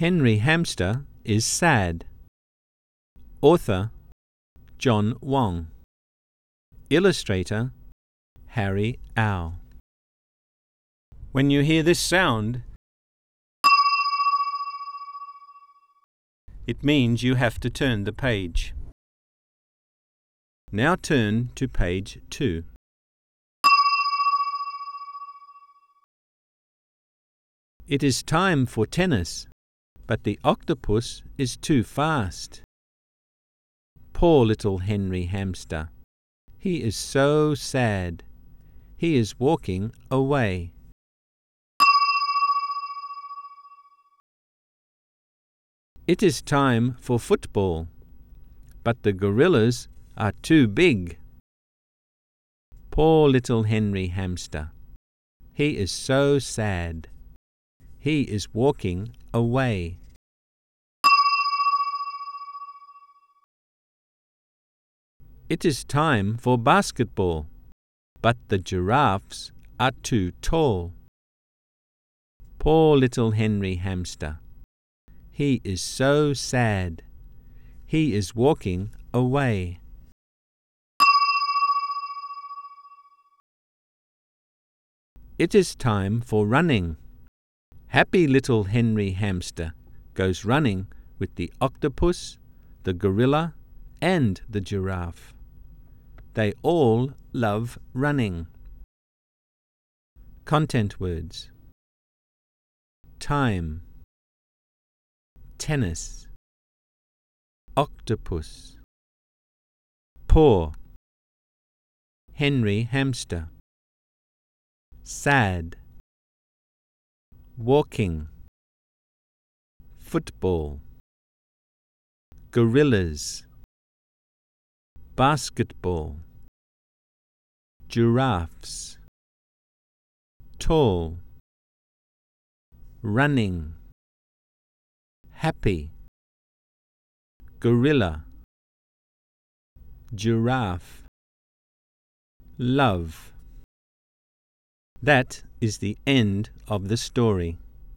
Henry Hamster is sad. Author John Wong. Illustrator Harry Au. When you hear this sound, it means you have to turn the page. Now turn to page 2. It is time for tennis, but the octopus is too fast. Poor little Henry Hamster. He is so sad. He is walking away. It is time for football, but the gorillas are too big. Poor little Henry Hamster. He is so sad. He is walking away. It is time for basketball, but the giraffes are too tall. Poor little Henry Hamster. He is so sad. He is walking away. It is time for running. Happy little Henry Hamster goes running with the octopus, the gorilla, and the giraffe. They all love running. Content words: time, tennis, octopus, poor, Henry Hamster, sad, walking, football, gorillas, basketball, giraffes, tall, running, happy, gorilla, giraffe, love. That is the end of the story.